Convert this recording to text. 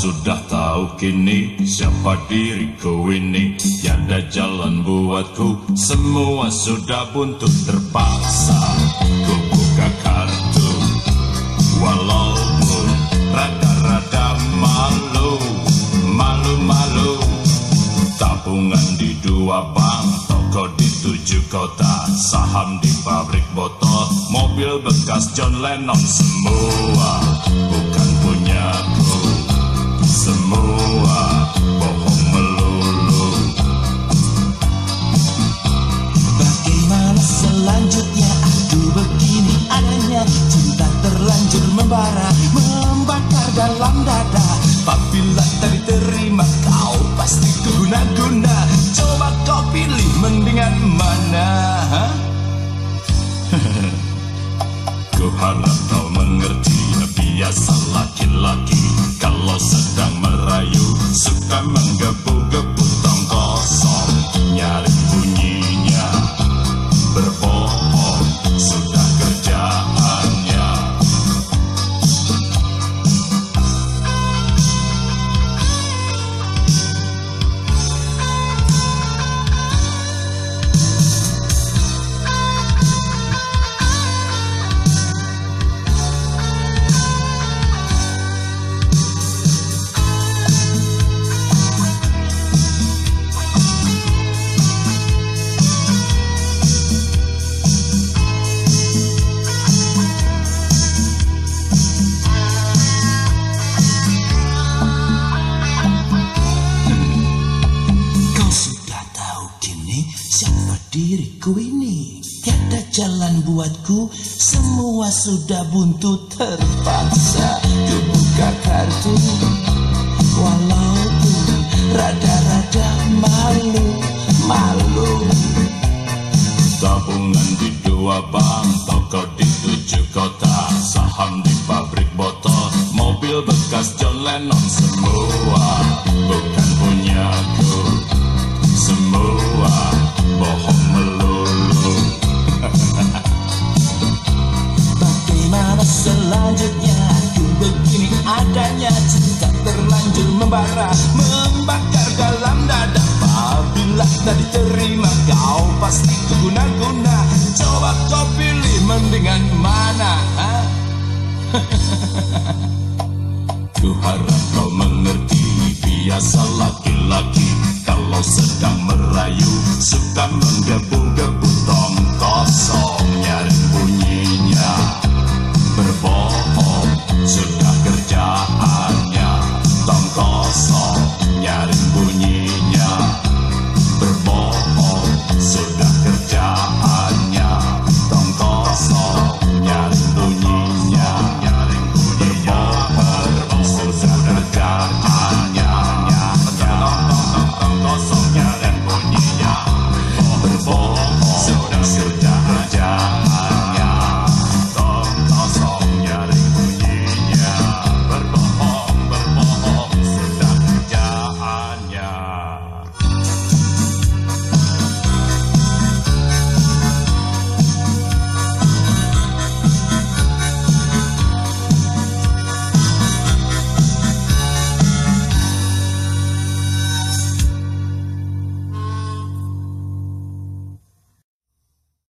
sudah tahu kini siapa diriku ini. Tiada jalan buatku, semua sudah buntu. Terpaksa ku buka kartu, walaupun rada-rada malu. Malu-malu, tabungan di 2 bank, toko di 7 kota, saham di pabrik botol, mobil bekas John Lennon. Semua bukan punyaku, semua bohong melulu. Bagaimana selanjutnya? Aduh, begini adanya, cinta terlanjur membara, membakar dalam dada. Apabila tak diterima, kau pasti guna-guna. Coba kau pilih mendingan mana? Ku harap kau mengerti, biasa laki-laki kalau sedang merayu suka menggebu-gebu tong kosong, nyari bunyinya, berbohong sudah kerjaannya. Siapa diriku ini? Tiada jalan buatku, semua sudah buntu. Terpaksa ku buka kartu, walaupun rada-rada malu. Tabungan di 2 bank, toko di 7 kota, saham di pabrik botol, mobil bekas John Lennon. Semua bukan punyaku, semua bohong melulu. Bagaimana selanjutnya? Aku begini adanya, cinta terlanjur membara, membakar dalam dada. Apabila tak diterima, kau pasti guna-guna. Coba kau pilih mendingan mana? Ku harap kau mengerti, biasa laki-laki kalau sedang merayu suka menggebu